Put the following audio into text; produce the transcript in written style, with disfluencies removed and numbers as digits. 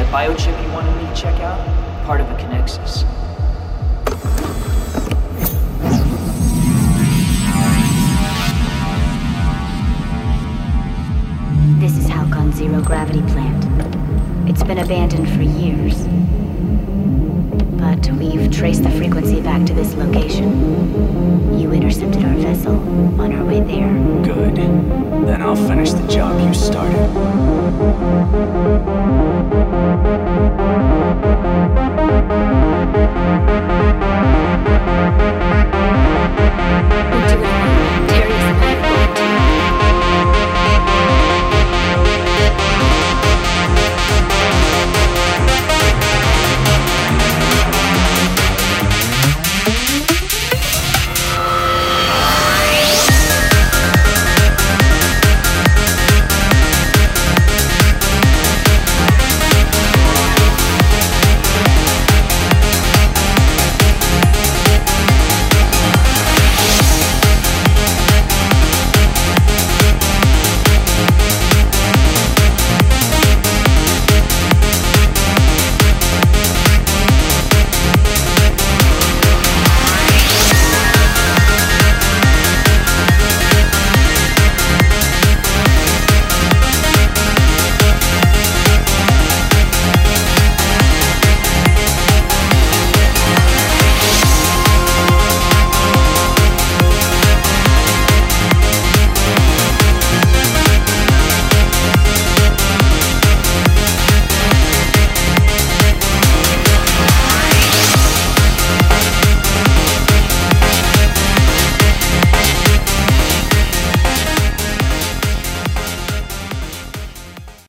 biochip you wanted me to check out? Part of a Connexus. This is Halcon Zero Gravity Plant. It's been abandoned for years. But we've traced the frequency back to this location. You intercepted our vessel on our way there. Good. Then I'll finish the job you started.